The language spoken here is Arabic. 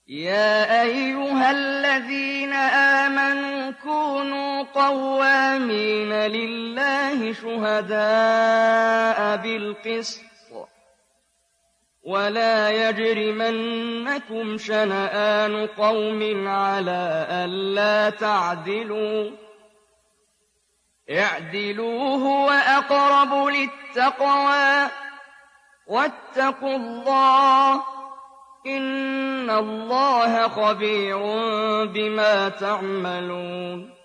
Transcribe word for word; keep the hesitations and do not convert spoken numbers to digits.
يَا أَيُّهَا الَّذِينَ آمَنُوا كُونُوا قَوَّامِينَ لِلَّهِ شُهَدَاءَ بِالْقِسْطِ ۖ وَلَا يَجْرِمَنَّكُمْ شَنَآنُ قَوْمٍ عَلَىٰ أَلَّا تَعْدِلُوا ۚ اعْدِلُوا هُوَ أَقْرَبُ لِلتَّقْوَىٰ ۖ وَاتَّقُوا اللَّهَ ۚ إِنَّ اللَّهَ خَبِيرٌ بِمَا تَعْمَلُونَ